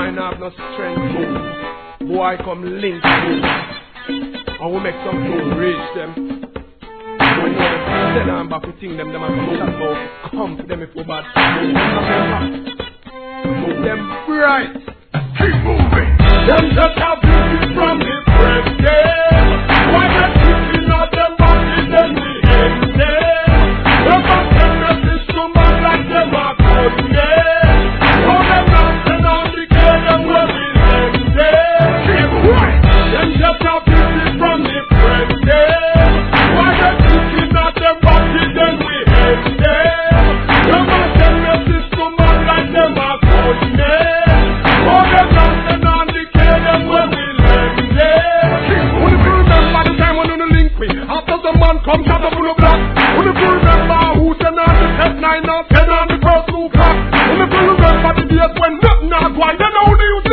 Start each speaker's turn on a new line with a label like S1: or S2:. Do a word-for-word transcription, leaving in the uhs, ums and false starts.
S1: boy not have no strength. Boy come link you. And we make some people reach them. When you send them back, we think them, them are come chat about. Come to them if we bad. Move them bright. Keep moving. Them just have beauty from the president. Why not keeping out them body, then we end them. Them are them instrument like them are coding them. All them dancing on the girl, them will be them there. Keep moving. Them just have beauty from the president. Why not keeping out them body, then we end them. Them are them instrument like them are coding them. All them dancing on the girl, them will be them there. Who do you remember the time when you link me? After the man comes out of the block. Who do you remember who sent on the test nine or ten on the first two clock? Who do you remember the days when nothing not one? You know the